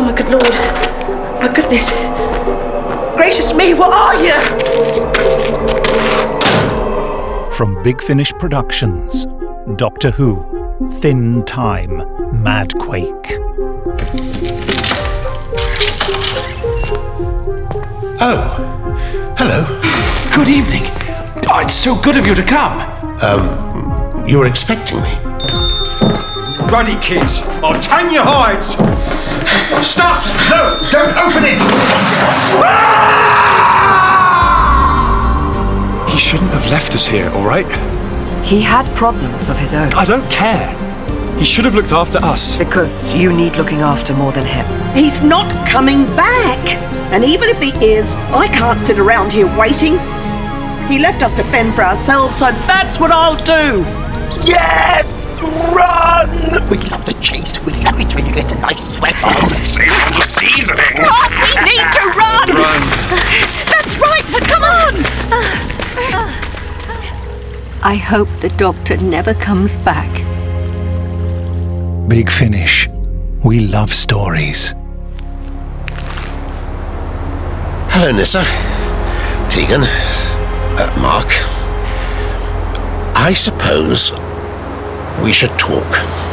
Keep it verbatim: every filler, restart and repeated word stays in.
my good lord. My goodness. Gracious me, what are you? From Big Finish Productions, Doctor Who, Thin Time, Madquake. Oh, hello. Good evening. Oh, it's so good of you to come. Um, you were expecting me? Ruddy kids, I'll tang your hides! Stop! No, don't open it! He shouldn't have left us here, all right? He had problems of his own. I don't care. He should have looked after us. Because you need looking after more than him. He's not coming back. And even if he is, I can't sit around here waiting. He left us to fend for ourselves, so that's what I'll do. Yes! Run! We love the chase. We love it when you get a nice sweat on. Save on the seasoning! Run! We need to run! Run. That's right, so come on! I hope the Doctor never comes back. Big Finish. We love stories. Hello, Nyssa. Tegan. Uh, Mark. I suppose we should talk.